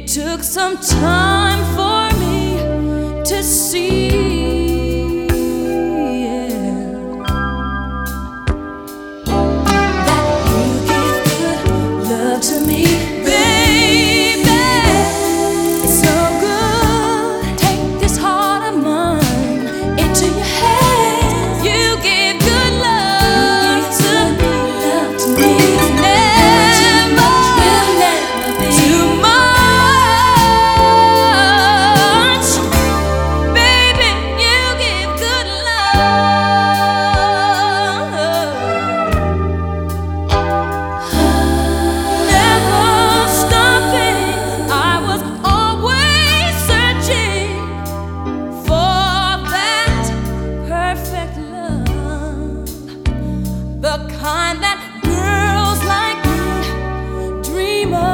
took some time for me to see that you give good love to me, baby. It's so good. Take this heart of mine into your hands. You give good love to me. Never too much, baby. You give good love. Never stopping. I was always searching for that perfect love, the kind that girls like me dream of.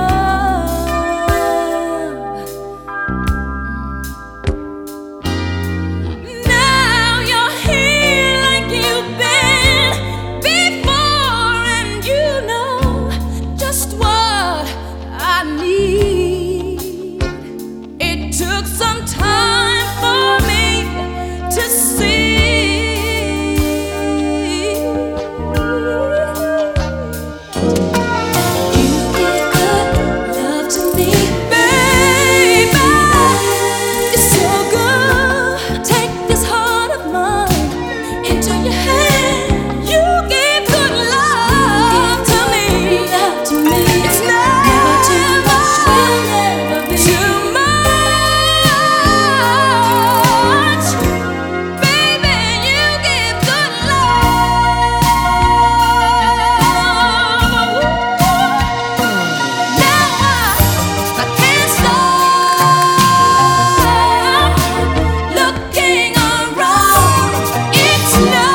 Now you're here like you've been before, and you know just what I need. It took some time for me to see. You give good love to me, baby. It's so good. Take this heart of mine into your hand. You give good love to me. It's never too much, will never be too much, baby. You give good love. Now I can't stop looking around. It's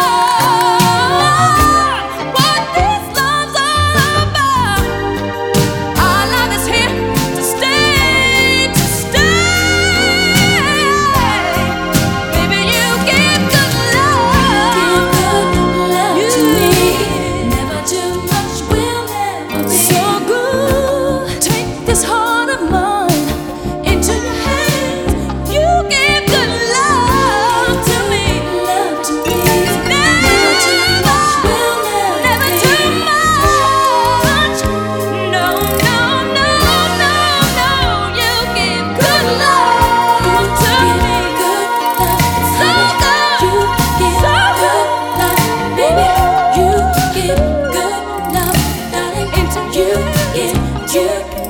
love, what this love's all about. Our love is here to stay, to stay. Baby, you give good love. You give good love to me. Never too much, will never be so good. Take this heart of mine into your hands. You give good love to me. Never too much, will never too much. No, no, no, no, no. You give good love to me. So good. You give good love, baby. You give good love, darling. Into you give